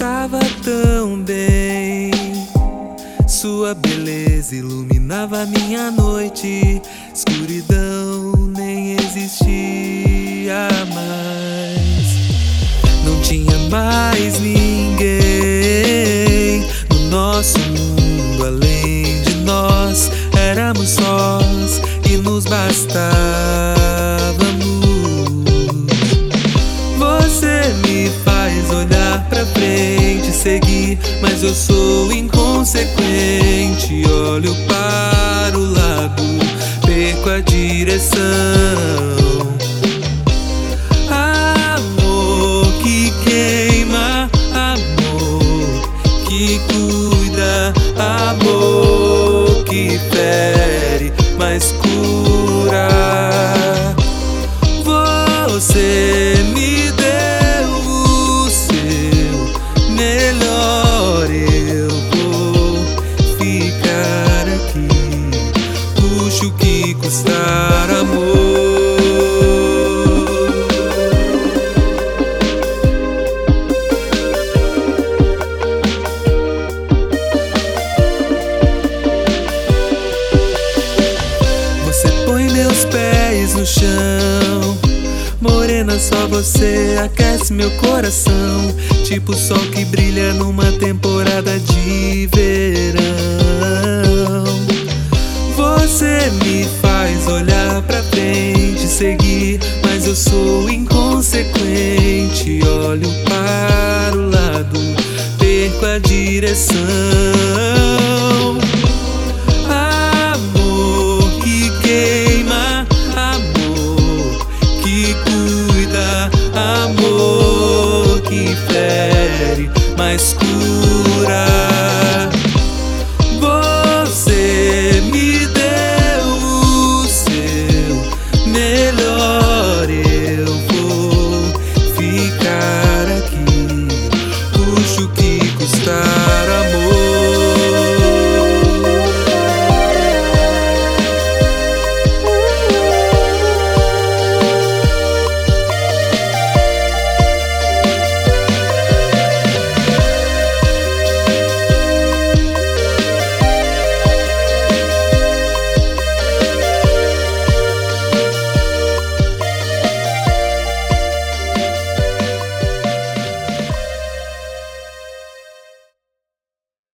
estava tão bem. Sua beleza iluminava minha noite. Escuridão nem existia mais. Não tinha mais ninguém no nosso mundo além de nós. Éramos sós e nos bastávamos. Você me faz olhar pra frente, seguir, mas eu sou inconsequente. Olho para o lado, perco a direção. Amor que queima, amor que cuida, amor que fere, mas cura. Você me deu o seu melhor, eu vou ficar aqui, custe o que custar, amor. Você põe meus pés no chão, morena, só você aquece meu coração. Tipo o sol que brilha numa temporada de verão. Você me faz olhar pra frente, seguir, mas eu sou inconsequente. Olho para o lado, perco a direção. Amor que queima, amor que cuida, amor que fere, mas